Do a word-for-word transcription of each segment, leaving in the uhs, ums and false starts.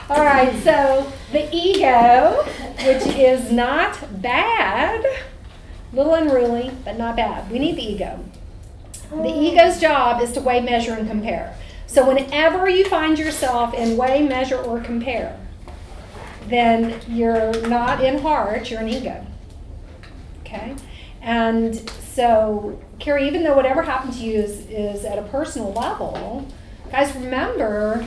All right, so the ego, which is not bad, little unruly, but not bad. We need the ego. The ego's job is to weigh, measure, and compare. So whenever you find yourself in weigh, measure, or compare, then you're not in heart, you're in ego. Okay? And so, Carrie, even though whatever happened to you is, is at a personal level, guys, remember,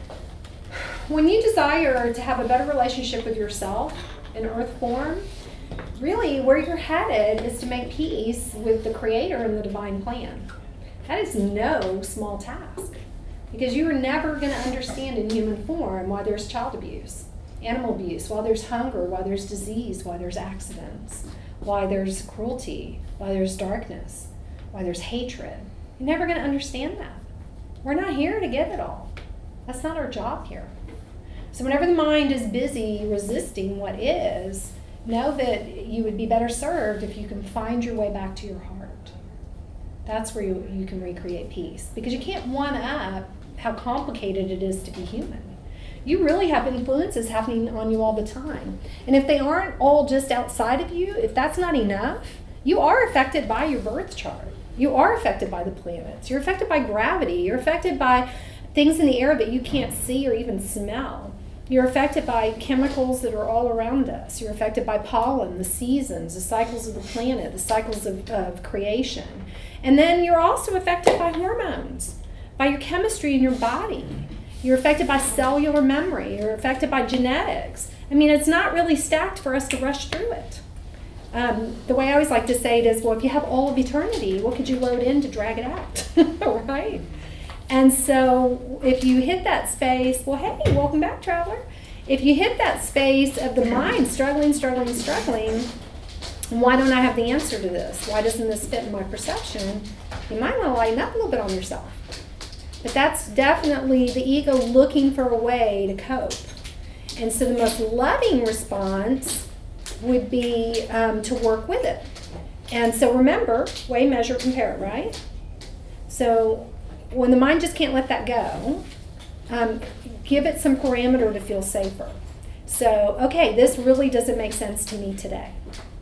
when you desire to have a better relationship with yourself in earth form, really where you're headed is to make peace with the Creator and the divine plan. That is no small task, because you are never going to understand in human form why there's child abuse, animal abuse, why there's hunger, why there's disease, why there's accidents, why there's cruelty, why there's darkness, why there's hatred. You're never going to understand that. We're not here to get it all. That's not our job here. So whenever the mind is busy resisting what is, know that you would be better served if you can find your way back to your heart. That's where you, you can recreate peace. Because you can't one-up how complicated it is to be human. You really have influences happening on you all the time. And if they aren't all just outside of you, if that's not enough, you are affected by your birth chart. You are affected by the planets. You're affected by gravity. You're affected by things in the air that you can't see or even smell. You're affected by chemicals that are all around us. You're affected by pollen, the seasons, the cycles of the planet, the cycles of, of creation. And then you're also affected by hormones, by your chemistry in your body. You're affected by cellular memory. You're affected by genetics. I mean, it's not really stacked for us to rush through it. Um, the way I always like to say it is, well, if you have all of eternity, what could you load in to drag it out, right? And so if you hit that space, well, hey, welcome back, traveler. If you hit that space of the mind struggling, struggling, struggling, why don't I have the answer to this? Why doesn't this fit in my perception? You might want to lighten up a little bit on yourself. But that's definitely the ego looking for a way to cope. And so the most loving response would be um, to work with it. And so remember, weigh, measure, compare, right? So when the mind just can't let that go, um, give it some parameter to feel safer. So, okay, this really doesn't make sense to me today.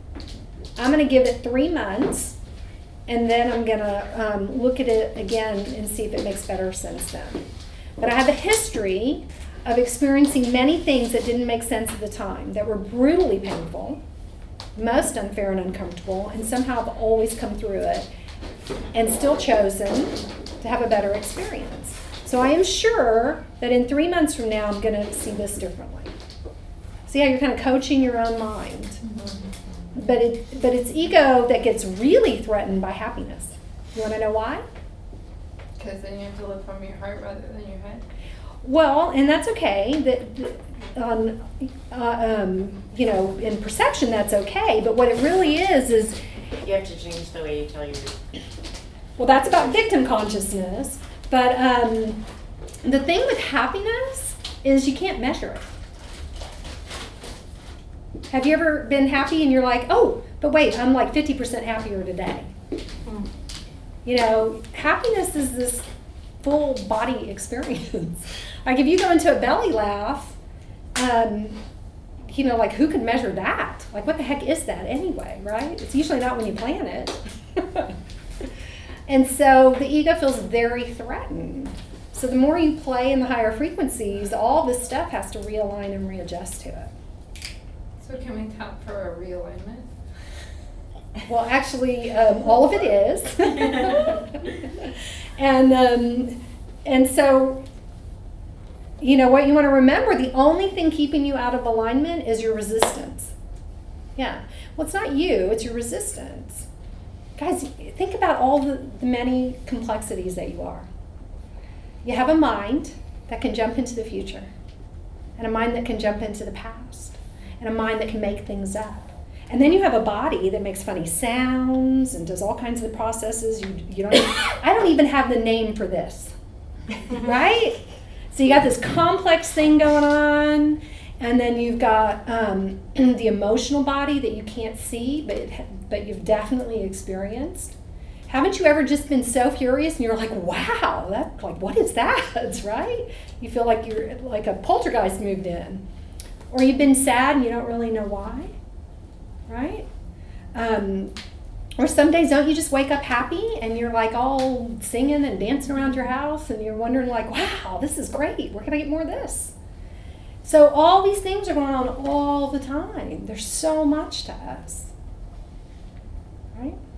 I'm going to give it three months, and then I'm going to um, look at it again and see if it makes better sense then. But I have a history of experiencing many things that didn't make sense at the time, that were brutally painful, most unfair and uncomfortable, and somehow I've always come through it and still chosen to have a better experience. So I am sure that in three months from now, I'm going to see this differently. See how you're kind of coaching your own mind. Mm-hmm. But it, but it's ego that gets really threatened by happiness. You want to know why? Because then you have to live from your heart rather than your head. Well, and that's okay. That on, uh, um, you know, in perception, that's okay. But what it really is is you have to change the way you tell your. Well, that's about victim consciousness. But um, the thing with happiness is you can't measure it. Have you ever been happy and you're like, oh, but wait, I'm like fifty percent happier today? Mm. You know, happiness is this full body experience. Like if you go into a belly laugh, um, you know, like who could measure that? Like what the heck is that anyway, right? It's usually not when you plan it. And so the ego feels very threatened. So the more you play in the higher frequencies, all this stuff has to realign and readjust to it. So can we tap for a realignment? Well, actually, um, all of it is. and um, and so, you know, what you want to remember, the only thing keeping you out of alignment is your resistance. Yeah. Well, it's not you, it's your resistance. Guys, think about all the, the many complexities that you are. You have a mind that can jump into the future, and a mind that can jump into the past, and a mind that can make things up. And then you have a body that makes funny sounds and does all kinds of processes. You, you don't. Even, I don't even have the name for this, right? So you got this complex thing going on, and then you've got um, the emotional body that you can't see, but it, but you've definitely experienced. Haven't you ever just been so furious and you're like, wow, that like what is that, right? You feel like you're like a poltergeist moved in. Or you've been sad and you don't really know why, right? Um, or some days don't you just wake up happy and you're like all singing and dancing around your house and you're wondering like, wow, this is great. Where can I get more of this? So all these things are going on all the time. There's so much to us, right?